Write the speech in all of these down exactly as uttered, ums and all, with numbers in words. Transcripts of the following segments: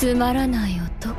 つまらない男。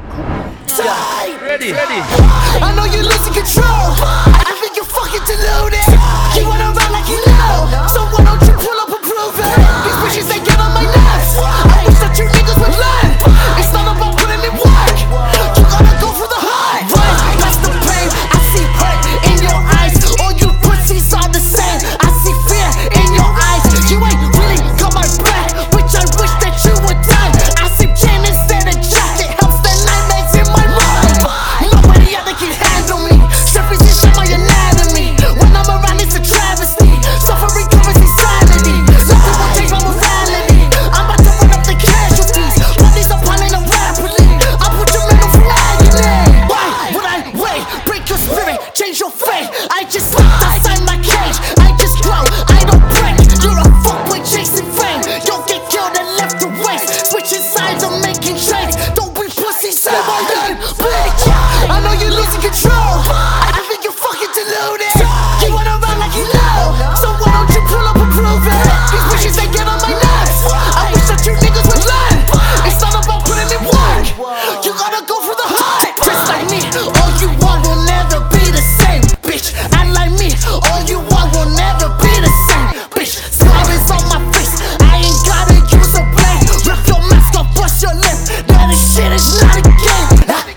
Ready, ready. I know you're losing control. I think you're fucking deluded. You wanna run like you know, so why don't you pull up and prove it? These bitches they get on my nerves. I wish that you niggas would learn. It's not about putting in work. You gotta go for the hard. Right, that's the pain. I see hurt in your eyes. All you pussies are the same. I see fear in your eyes. You ain't really got my back, which I wish that you would die. I see Jen instead of Jack. It helps the nightmares in my mind. Nobody other can handle me. Surface is my anatomy. When I'm around, it's a travesty. Suffering covers insanity. Nothing will change my morality. I'm about to run up the casualties. Bodies are piling up rapidly. I'll put your mental from agony. Why would I wait? Break your spirit, change your fate. I just stepped outside my cage. I just grow, I don't break. You're a fuckboy chasing fame. You'll get killed and left to waste. Switching sides, I'm making trades. Don't be pussies, say my name, bitch. I know you're losing control. I think you're fucking deluded. You wanna run like you know, so why don't you pull up and prove it? These bitches they get on my nerves. I wish that you niggas would learn. It's not about putting in work. You gotta go for the heart. Just like me, all you want will never be the same, bitch. And like me, all you want will never be the same, bitch. Scars on my face, I ain't gotta use a blade. Rip your mask off, bust your lip. Now this shit is not a game.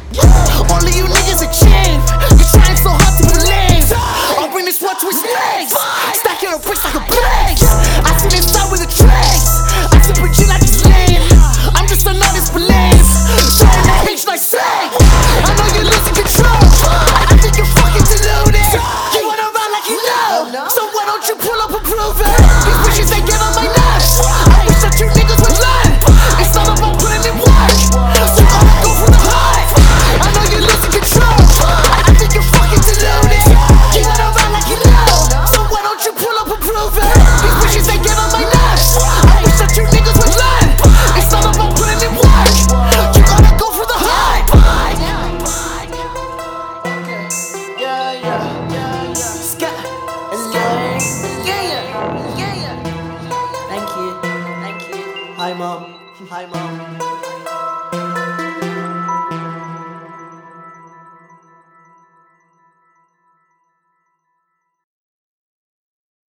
Only you niggas are chained. You're trying so hard to believe. I'll bring this one to its legs. Stacking the bricks like a plague. I sit inside with the tracks. I sip a G like it's lean. I'm just an honest belief. Showing the H like slang. I know you're losing control. I think you're fucking deluded. You wanna run like you know, so why don't you pull up and prove it? These bitches they get on my nerves. I wish that you niggas would learn. It's not about putting in work. You gotta go for the heart. I know you're losing control. I think you're fucking deluded. You wanna run like you know, so why don't you pull up and prove it? These bitches they get on my nerves. I wish that you niggas would learn. It's not about putting in work. You gotta go for the heart. Yeah, yeah, yeah, yeah. Scott, yeah, yeah, yeah, yeah. Thank you, thank you. Hi, mom. Hi, mom.